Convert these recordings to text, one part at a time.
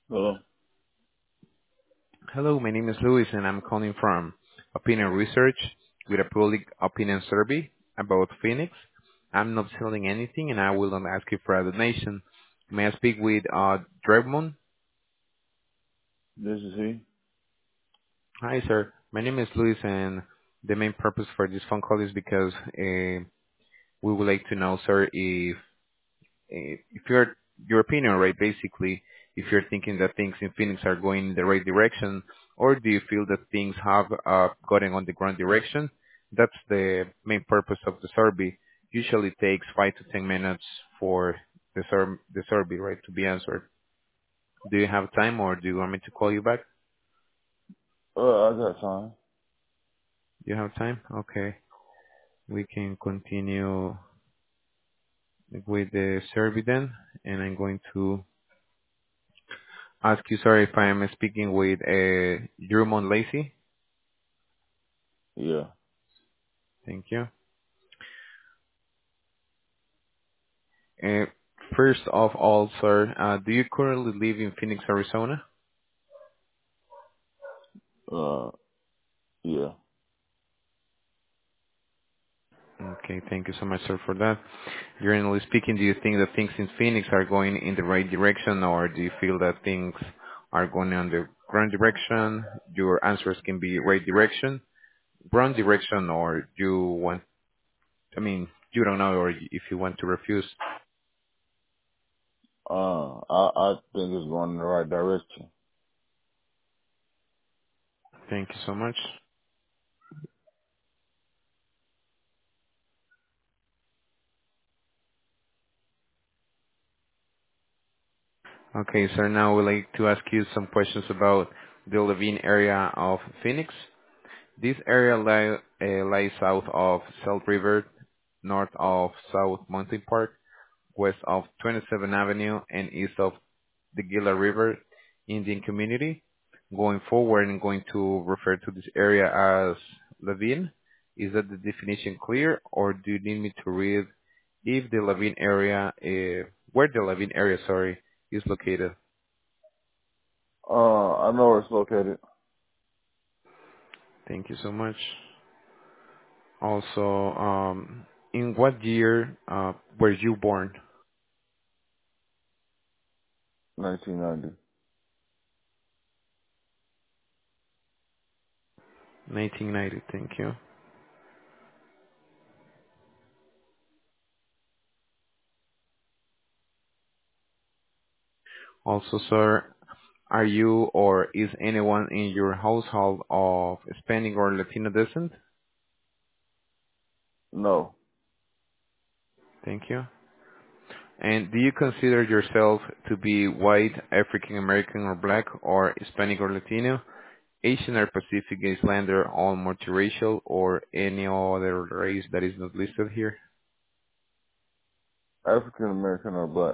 Hello. Hello, my name is Luis, and I'm calling from Opinion Research with a public opinion survey about Phoenix. I'm not selling anything, and I will not ask you for a donation. May I speak with Draymond? This is he. Hi, sir. My name is Luis, and the main purpose for this phone call is because we would like to know, sir, if your opinion, right, basically, if you're thinking that things in Phoenix are going in the right direction, or do you feel that things have gotten on the wrong direction? That's the main purpose of the survey. Usually takes 5 to 10 minutes for the survey, right, to be answered. Do you have time, or do you want me to call you back? I got time. Do you have time? Okay, we can continue with the survey then, and I'm going to ask you, sorry, if I am speaking with Drummond Lacey. Yeah. Thank you. Uh, First of all, sir, do you currently live in Phoenix, Arizona? Uh, yeah. Okay, thank you so much, sir, for that. Generally speaking, do you think that things in Phoenix are going in the right direction, or do you feel that things are going in the wrong direction? Your answers can be right direction, wrong direction, or you want, I mean, you don't know, or if you want to refuse. I think it's going in the right direction. Thank you so much. Okay, sir, now I would like to ask you some questions about the Levine area of Phoenix. This area lies south of South River, north of South Mountain Park, west of 27th Avenue, and east of the Gila River Indian Community. Going forward, I'm going to refer to this area as Levine. Is that the definition clear, or do you need me to read if the Levine area, where the Levine area, sorry, is located? I know where it's located. Thank you so much. Also, in what year were you born? 1990. 1990. Thank you. Also, sir, are you or is anyone in your household of Hispanic or Latino descent? No. Thank you. And do you consider yourself to be white, African American or black, or Hispanic or Latino, Asian or Pacific Islander, or multiracial, or any other race that is not listed here? African American or black?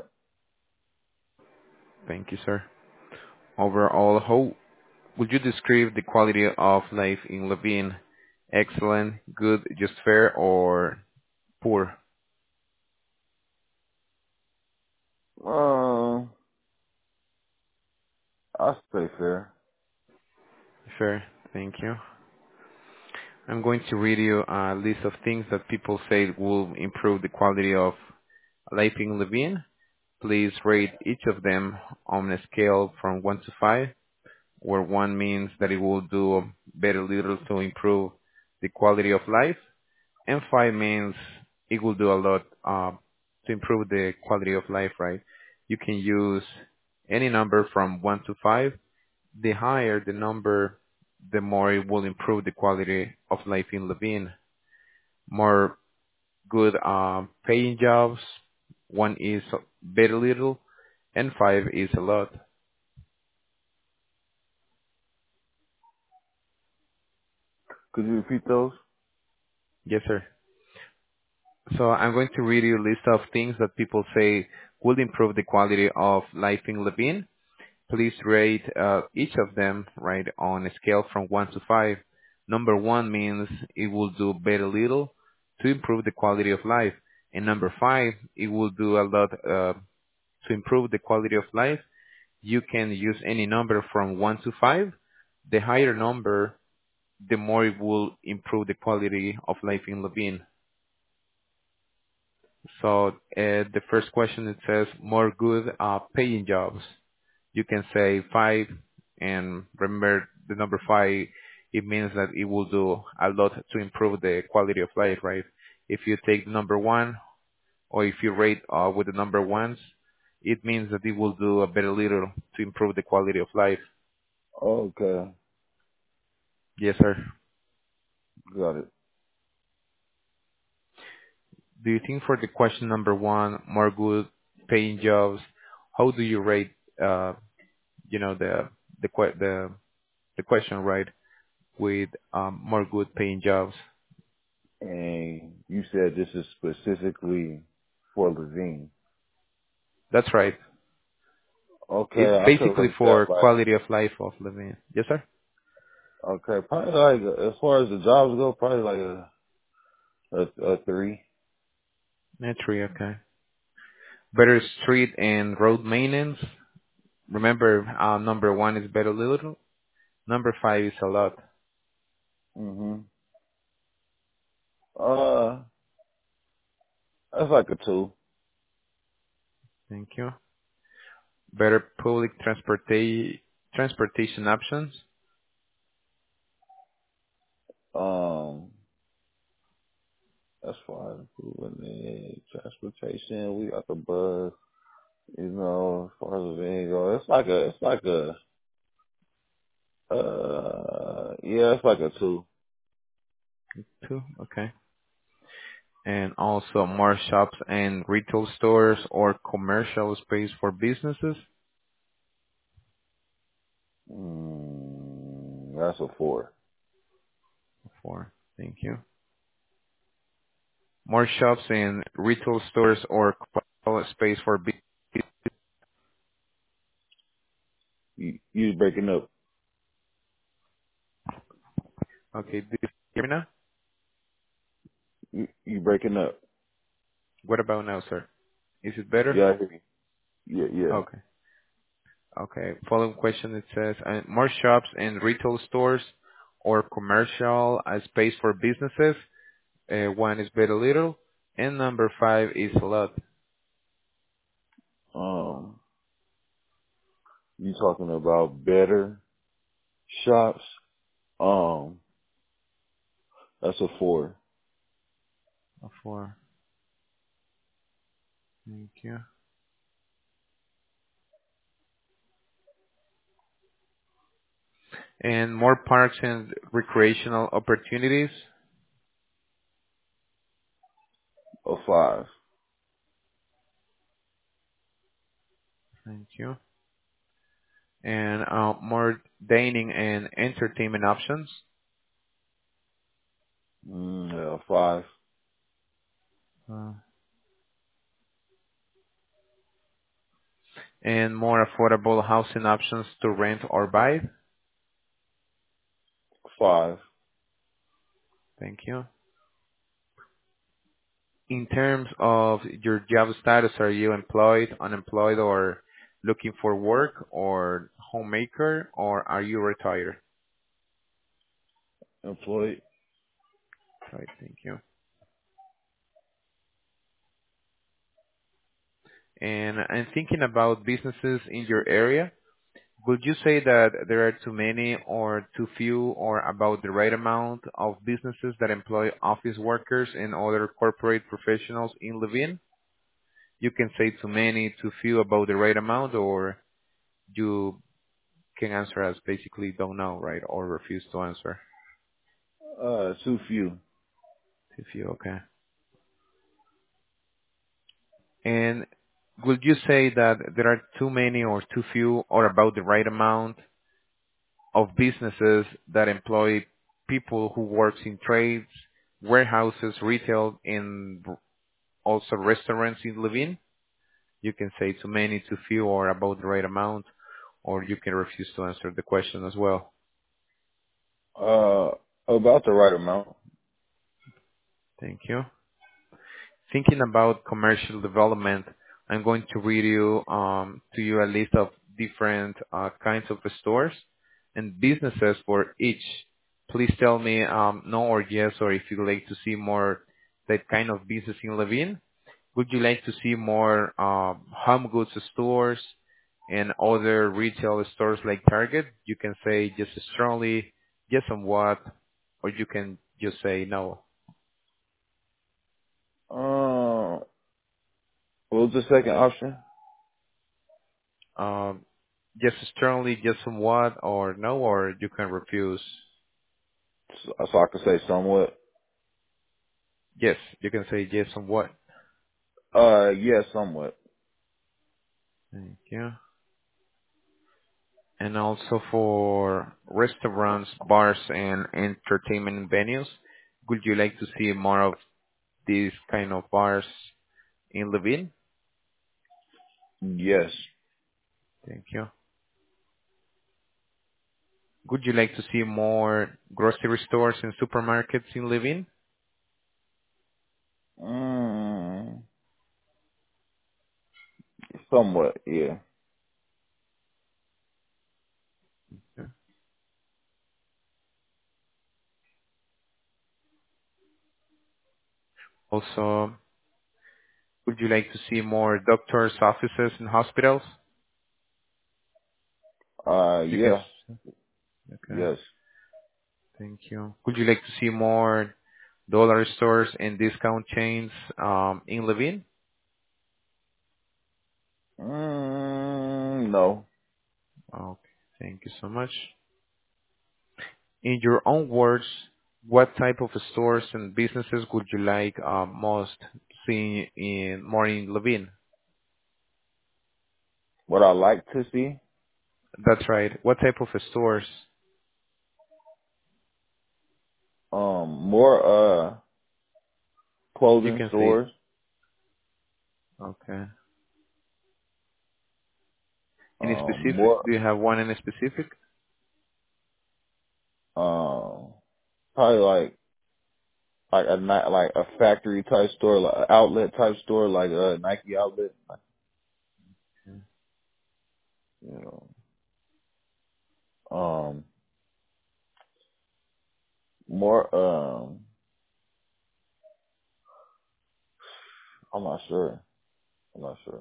Thank you, sir. Overall, how would you describe the quality of life in Levine? Excellent, good, just fair, or poor? Uh, I stay fair. Fair. Thank you. I'm going to read you a list of things that people say will improve the quality of life in Levine. Please rate each of them on a scale from 1 to 5, where 1 means that it will do very little to improve the quality of life, and 5 means it will do a lot to improve the quality of life, right? You can use any number from 1 to 5. The higher the number, the more it will improve the quality of life in Levine. More good paying jobs, 1 is very little, and 5 is a lot. Could you repeat those? Yes, sir. So I'm going to read you a list of things that people say will improve the quality of life in Levine. Please rate each of them, right, on a scale from 1 to 5. Number 1 means it will do very little to improve the quality of life. And number 5, it will do a lot to improve the quality of life. You can use any number from 1 to 5. The higher number, the more it will improve the quality of life in Levine. So the first question, it says more good paying jobs. You can say 5, and remember the number 5, it means that it will do a lot to improve the quality of life, right? If you take the number 1, or if you rate with the number ones, it means that it will do a very little to improve the quality of life. Okay. Yes, sir. Got it. Do you think for the question number 1, more good paying jobs, how do you rate, uh, the que- the question, right? With more good paying jobs. And you said this is specifically for Levine. That's right. Okay, It's I could basically rate for that like, quality of life of living. Yes, sir. okay, probably like, as far as the jobs go, probably like a 3. Metri, okay. Better street and road maintenance. Remember, number 1 is better little. Number 5 is a lot. Hmm. Uh, that's like a 2. Thank you. Better public transportation options. Um, as far as improving the transportation, we got the bus. You know, as far as the van go, yeah, it's like a 2. 2, okay. And also more shops and retail stores or commercial space for businesses. That's a 4. 4. Thank you. More shops and retail stores or commercial space for businesses. You breaking up. Okay, do you hear me now? You breaking up. What about now, sir? Is it better? Yeah, I hear you. Yeah. Okay. Okay. Following question, it says, more shops and retail stores or commercial space for businesses. 1 is very little, and number 5 is a lot. Um, you talking about better shops? Um, that's a 4. A 4. Thank you. And more parks and recreational opportunities. A 5. Thank you. And more dining and entertainment options. Yeah, 5. Uh, and more affordable housing options to rent or buy. 5. Thank you. In terms of your job status, are you employed, unemployed, or looking for work, or homemaker, or are you retired? Employed. Right, thank you. And I'm thinking about businesses in your area. Would you say that there are too many or too few, or about the right amount of businesses that employ office workers and other corporate professionals in Levine? You can say too many, too few, about the right amount, or you can answer as basically don't know, right? Or refuse to answer. Too few. Too few, okay. And would you say that there are too many or too few, or about the right amount of businesses that employ people who works in trades, warehouses, retail, and also restaurants in Levine? You can say too many, too few, or about the right amount, or you can refuse to answer the question as well. Uh, about the right amount. Thank you. Thinking about commercial development, I'm going to read you to you a list of different kinds of stores and businesses for each. Please tell me no or yes, or if you'd like to see more that kind of business in Levine. Would you like to see more home goods stores and other retail stores like Target? You can say just strongly, yes, somewhat, or you can just say no. What was the second option? Um, just strongly, just somewhat, or no, or you can refuse. So I could say somewhat. Yes, you can say yes, somewhat. Yeah, somewhat. Thank you. And also for restaurants, bars, and entertainment venues, would you like to see more of these kind of bars in Levine? Yes. Thank you. Would you like to see more grocery stores and supermarkets in Levine? Mm, somewhat. Yeah. Yeah. Also, would you like to see more doctors' offices and hospitals? You can. Yeah. Okay. Yes. Thank you. Would you like to see more dollar stores and discount chains in Levine? No. Okay. Thank you so much. In your own words, what type of stores and businesses would you like most see in more in Levine? What I like to see, That's right. What type of stores? more You clothing can say, stores, okay. Any specific? more Do you have one in specific? probably like like a factory type store, like an outlet type store, like a Nike outlet. You know, more I'm not sure. I'm not sure.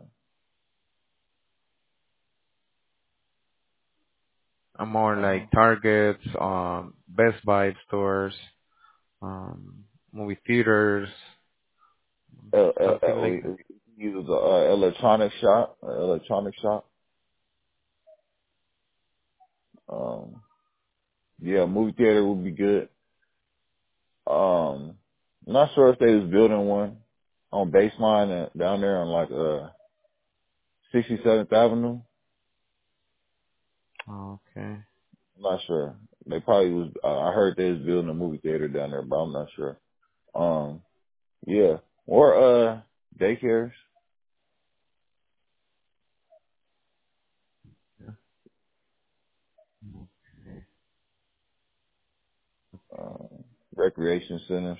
More like Targets, Best Buy stores, um, movie theaters, something like We use a electronic shop, electronic shop. Um, yeah, movie theater would be good. Not sure if they was building one on Baseline down there on like 67th Avenue. that. Okay. I'm not sure. They probably was. I heard they was building a movie theater down there, but I'm not sure. Um, yeah, or daycares, Yeah. recreation centers.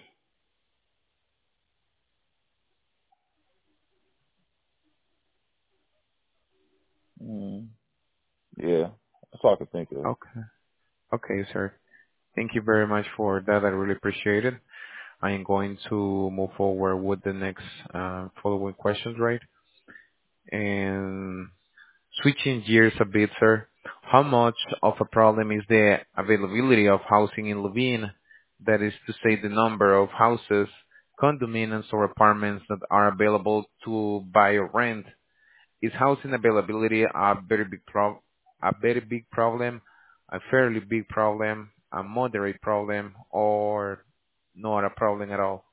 Mm, yeah, that's all I can think of. Okay. Okay, sir. Thank you very much for that. I really appreciate it. I am going to move forward with the next following questions, right? And switching gears a bit, sir, how much of a problem is the availability of housing in Levine? That is to say, the number of houses, condominiums, or apartments that are available to buy or rent. Is housing availability a very big problem, a fairly big problem, a moderate problem, or not a problem at all?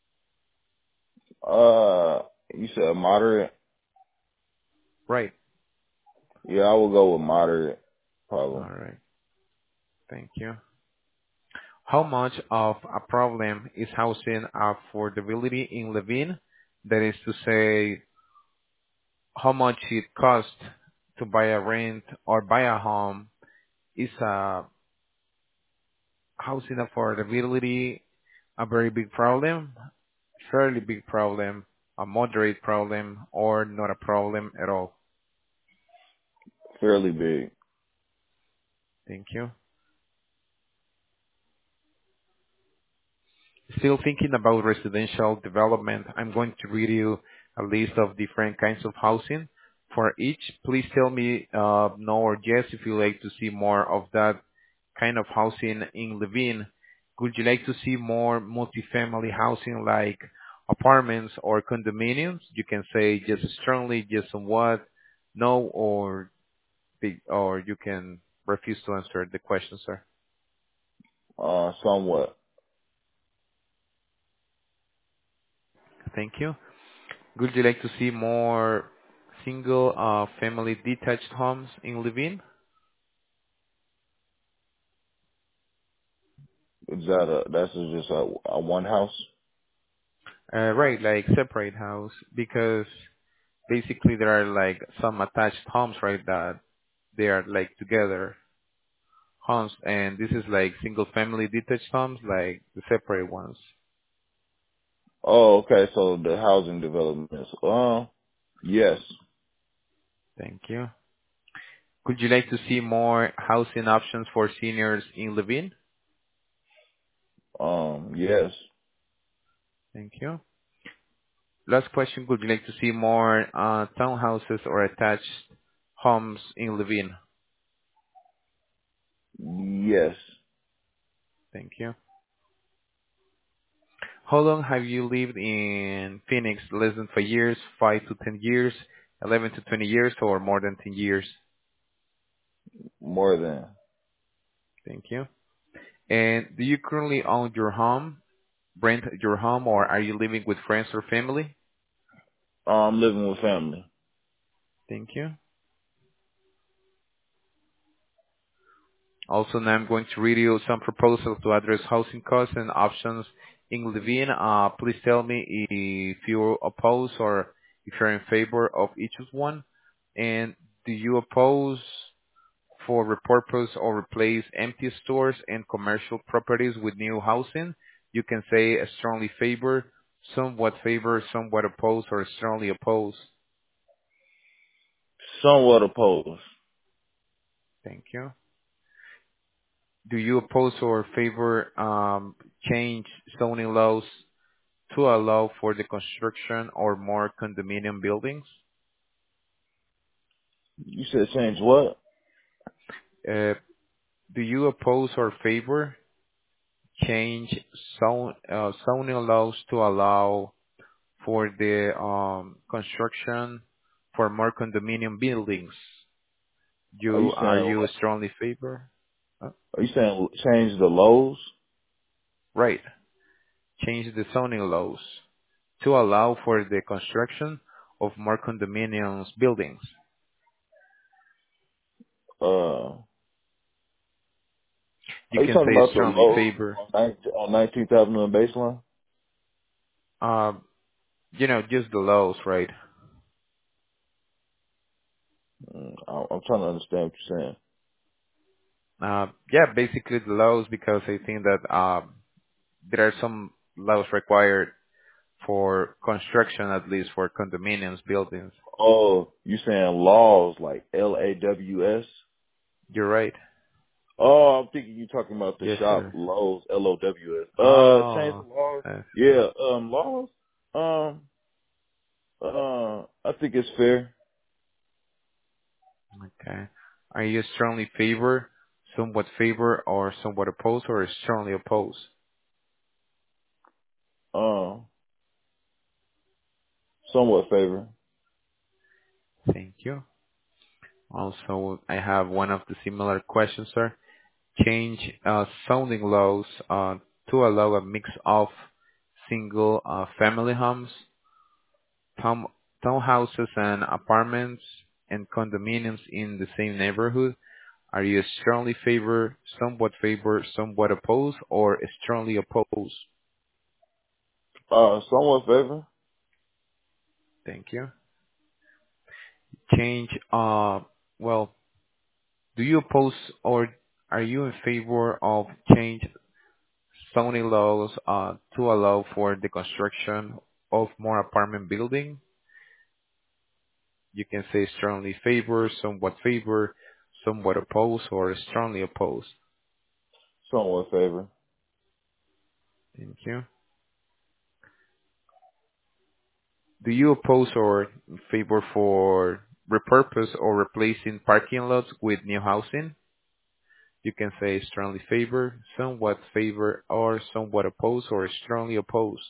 You said moderate. Right. Yeah, I will go with moderate All problem. right. Thank you. How much of a problem is housing affordability in Levine? That is to say, how much it costs to buy a rent or buy a home. Is a housing affordability a very big problem, fairly big problem, a moderate problem, or not a problem at all? Fairly big. Thank you. Still thinking about residential development, I'm going to read you a list of different kinds of housing. For each, please tell me no or yes if you like to see more of that kind of housing in Levine. Would you like to see more multifamily housing like apartments or condominiums? You can say just strongly, just somewhat, no, or or you can refuse to answer the question, sir. Somewhat. Thank you. Would you like to see more single family detached homes in Levine? Is that that's just a one house? Right, like separate house, because basically there are like some attached homes, right, that they are like together homes, and this is like single family detached homes, like the separate ones. Oh, okay. So the housing developments. Yes. Thank you. Would you like to see more housing options for seniors in Levine? Yes. Thank you. Last question, would you like to see more townhouses or attached homes in Levine? Yes. Thank you. How long have you lived in Phoenix? Less than 5 years, 5 to 10 years, 11 to 20 years, or more than 10 years? More than. Thank you. And do you currently own your home, rent your home, or are you living with friends or family? I'm living with family. Thank you. Also, now I'm going to read you some proposals to address housing costs and options in Levine. Please tell me if you oppose or if you're in favor of each of one. And do you oppose for repurpose or replace empty stores and commercial properties with new housing? You can say strongly favor, somewhat oppose, or strongly oppose. Somewhat opposed. Thank you. Do you oppose or favor change zoning laws to allow for the construction or more condominium buildings? You said change what? Uh, do you oppose or favor change zoning laws to allow for the construction for more condominium buildings? Are you Are saying you what? strongly favor? Are you saying change the lows? Right. Change the zoning laws to allow for the construction of more condominiums buildings. You Are you can talking say about the strongly lows favor. on 19th Avenue and Baseline? Uh, just the laws, right? I'm trying to understand what you're saying. Yeah, basically the laws, because I think that there are some laws required for construction, at least for condominiums buildings. Oh, you saying laws like LAWS? You're right. Oh, I'm thinking you talking about the Yes, shop sir. Lowe's, LOWS. Change the Oh, laws? I see. Yeah, laws? Um, I think it's fair. Okay. Are you strongly favor, or somewhat oppose, or strongly oppose? Um, somewhat favor. Thank you. Also, I have one of the similar questions, sir. Change zoning laws to allow a mix of single family homes, town, townhouses and apartments, and condominiums in the same neighborhood. Are you strongly favor, somewhat oppose, or strongly oppose? Somewhat favor. Thank you. Change, well, do you oppose or are you in favor of change zoning laws to allow for the construction of more apartment building? You can say strongly favor, somewhat favor, somewhat opposed, or strongly opposed? Somewhat favor. Thank you. Do you oppose or favor for repurpose or replacing parking lots with new housing? You can say strongly favor, somewhat favor, or somewhat oppose, or strongly oppose.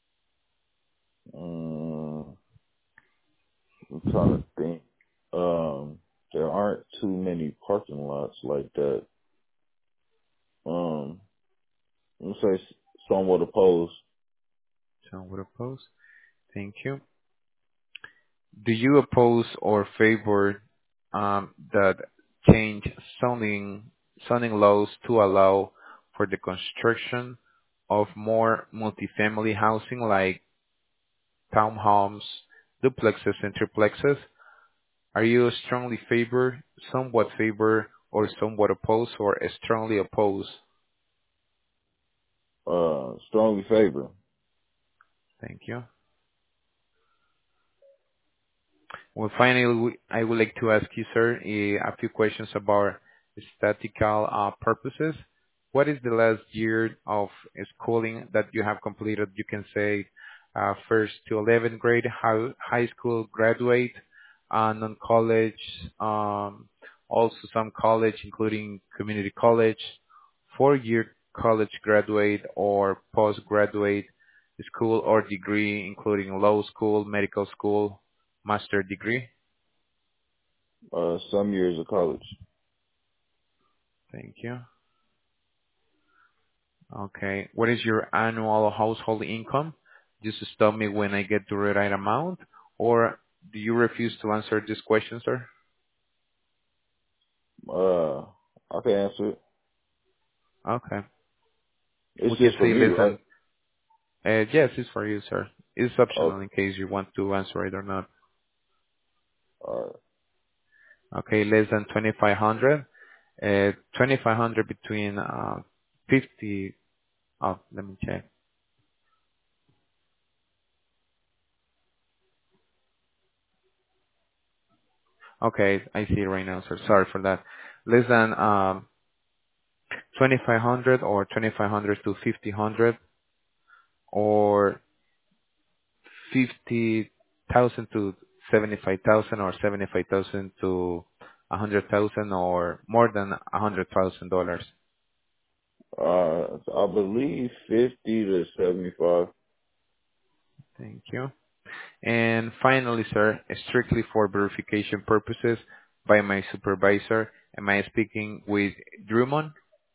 Mm, I'm trying to think. There aren't too many parking lots like that. Um, let's say somewhat opposed. Somewhat oppose. Thank you. Do you oppose or favor that change zoning laws to allow for the construction of more multifamily housing like townhomes, duplexes, and triplexes? Are you strongly favor, somewhat favor, or somewhat oppose, or strongly oppose? Strongly favor. Thank you. Well, finally, I would like to ask you, sir, a few questions about statistical purposes. What is the last year of schooling that you have completed? You can say first to 11th grade, high school graduate, non-college, also some college, including community college, 4-year college graduate or postgraduate school or degree, including law school, medical school, master degree. Some years of college. Thank you. Okay. What is your annual household income? Just stop me when I get to the right amount, or do you refuse to answer this question, sir? I can answer it. Okay. It's We can just for say me, less right? than, yes, it's for you, sir. It's optional Okay. in case you want to answer it or not. All right. Okay, less than 2,500. 2,500 between 50. Oh, let me check. Okay, I see it right now, sir. Sorry for that. Less than 2,500 or 2,500 to 5,000 or 50,000 to 75,000 or 75,000 to 100,000 or more than $100,000. I believe 50 to 75. Thank you. And finally, sir, strictly for verification purposes by my supervisor, am I speaking with Drummond?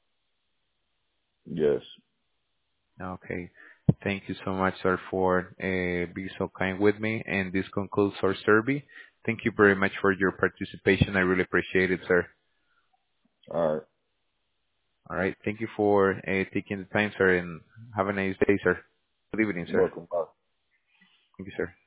Yes. Okay. Thank you so much, sir, for being so kind with me. And this concludes our survey. Thank you very much for your participation. I really appreciate it, sir. All right. All right. Thank you for taking the time, sir, and have a nice day, sir. Good evening, sir. Welcome. Bye. Thank you, sir.